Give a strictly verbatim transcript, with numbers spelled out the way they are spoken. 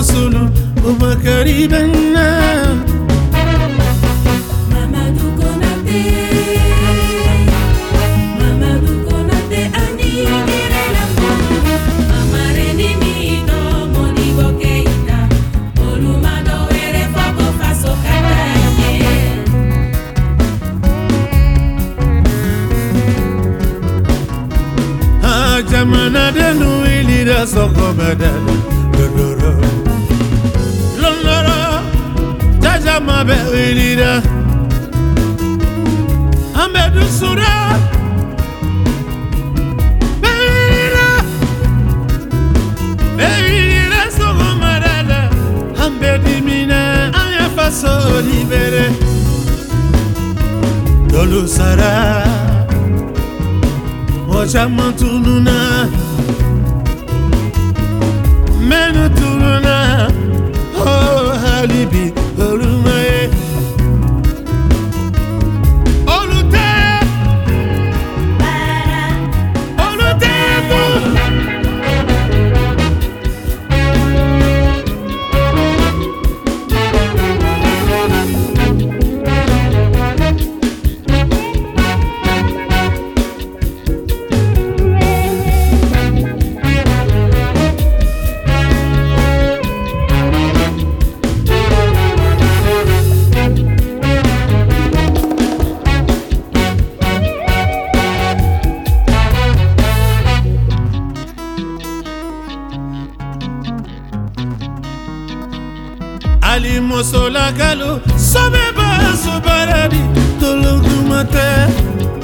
Sulu Boubacarry Benna Mamadou Konaté Mamadou Konaté Ani Direlamo Amareni Mito Modibo Keita Olumado Ere Foko Faso Kataye Ah Jamana Denu Ilida Soko Badala Lodoro Londoro Jaja Mabe Ilida Ambedu Sura Beira Beira Soko Badala Ambedi Mina Aya Faso Libere Dolu Sara Moja Mantununa Menu Tununa Oh Halibi Olumae Olute Olute Ali Mosola Galo Sobeba Sobaradi Tologumate